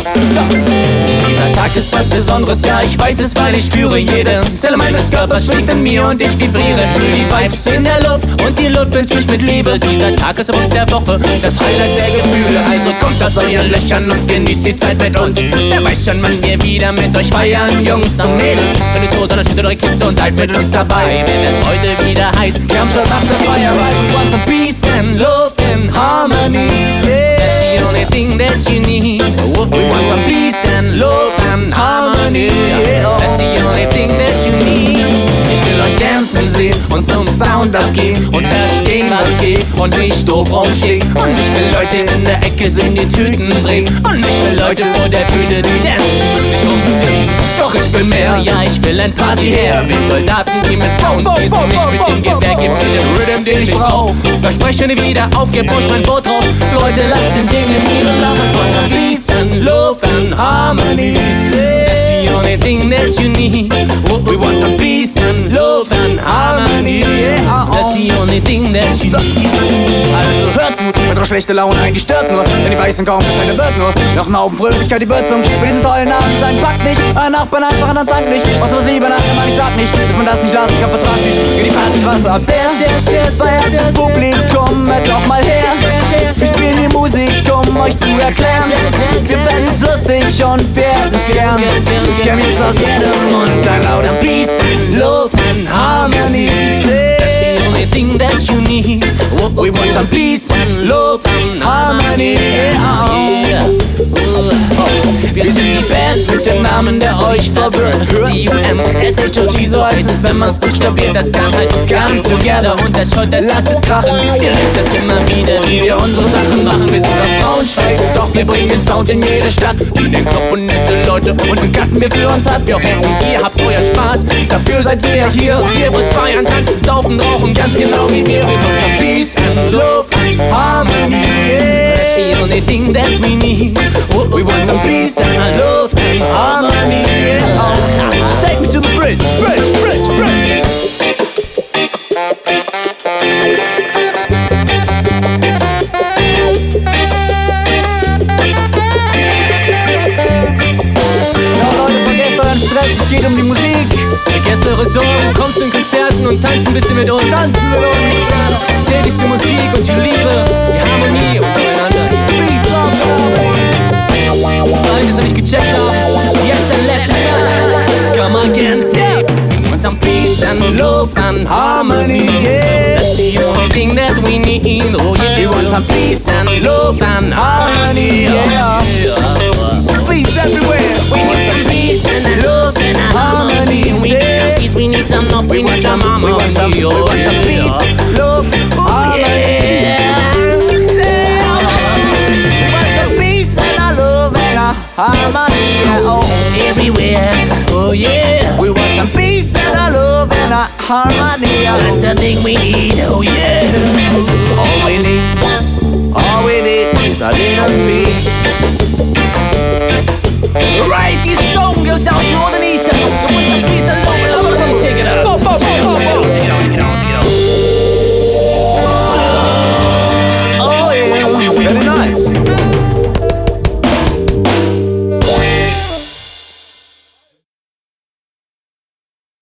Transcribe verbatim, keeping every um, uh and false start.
Dieser Tag ist was Besonderes, ja, ich weiß es, weil ich spüre jede Zelle meines Körpers schwingt in mir und ich vibriere. Fühl die Vibes in der Luft und die Luft füllt sich mit Liebe. Dieser Tag ist der Punkt der Woche, das Highlight der Gefühle. Also kommt aus euren Löchern und genießt die Zeit mit uns. Wer weiß schon, wann wir wieder mit euch feiern, Jungs und Mädels. Schon nicht so, sondern schüttet eure Kiste und seid mit uns dabei. Wenn es heute wieder heißt, wir haben schon nach der Feier, right? We want some peace and love and harmony. That's the only thing that you need. We want some peace and love and harmony. That's the only thing that you need. Ich will euch dancen sehen und zum Sound abgehen und verstehen, was geht und nicht doof rumstehen. Und ich will Leute in der Ecke sehen, die Tüten drehen. Und ich will Leute vor der Bühne, die dancen und nicht umstimmen. Doch ich will mehr, ja, ich will ein Partyherr. Will Soldaten, die mit Sound schießen, nicht mit dem Gewehr. Gib mir den Rhythm, den ich brauch. Verspreche wieder auf, gib euch mein Wort drauf. Leute, lasst den Ding in ihren Lachen. Want some peace and love and harmony. That's the only thing that you need. We want some peace and love and harmony. That's the only thing that you need. Also hört zu, unsere schlechte Laune eigentlich stört nur, denn die weißen kaum keine wird nur. Noch ein Haufen Fröhlichkeit, die wird zum für diesen tollen Abend sein. Packt nicht, euren Nachbarn einfach an den Tank nicht. Was was Liebe nach dem ich sag nicht, dass man das nicht lassen kann, vertrag nicht. Geht die Party Wasser ab, sehr, sehr, sehr, feiert das Publikum, hört doch mal her. Wir spielen die Musik, um euch zu erklären. Wir fänden's lustig und wir hätten's gern. Kämen jetzt aus jedem Mund ein lauter Peace, Love and Harmony. The only thing that you need. We want some peace and love and harmony. Yeah. Wir sind die Band mit dem Namen, der euch verwirrt. C U M S H O T, so heißt es, wenn man's buchstabiert. Das kann heißt Come Together und das Schott, das lasst es krachen. Ihr lebt es immer wieder, wie wir unsere Sachen machen. Wir sind aus Braunschweig, doch wir bringen den Sound in jede Stadt. Die den Club und nette Leute und einen Gassenbier für uns hat. Wir hoffen, ihr habt euren Spaß, dafür seid wir hier. Ihr wollt feiern, tanzen, saufen, rauchen, ganz genau wie wir. Wir wollen some peace and love and harmony. That's the only thing that we need. We want some peace and love and harmony. Yeah. Take me to the bridge, bridge, bridge, bridge. Ja, Leute, vergesst euren Stress, es geht um die Musik. Vergesst eure Sorgen, kommt zu den Konzerten und tanzt ein bisschen mit uns. Tanzen mit uns. Seht die Musik und die Liebe, die Harmonie untereinander. Peace, love and harmony. Weil wir es noch nicht gecheckt haben, jetzt ein letztes Mal. Come again, say, we want some peace and love and harmony. Yeah. That's the only thing that we need. Oh yeah, We want some peace and love and harmony. Yeah. Peace everywhere. We need some peace and love and harmony. We need some peace, we need some love, we need some harmony. We want some, we want some peace, love, harmony. Say, we want some peace and a love and a harmony. Yeah, oh. Everywhere, oh yeah. We want some peace and a love and a harmony. Yeah. That's the thing we need, oh yeah. All we need, all we need is a little peace.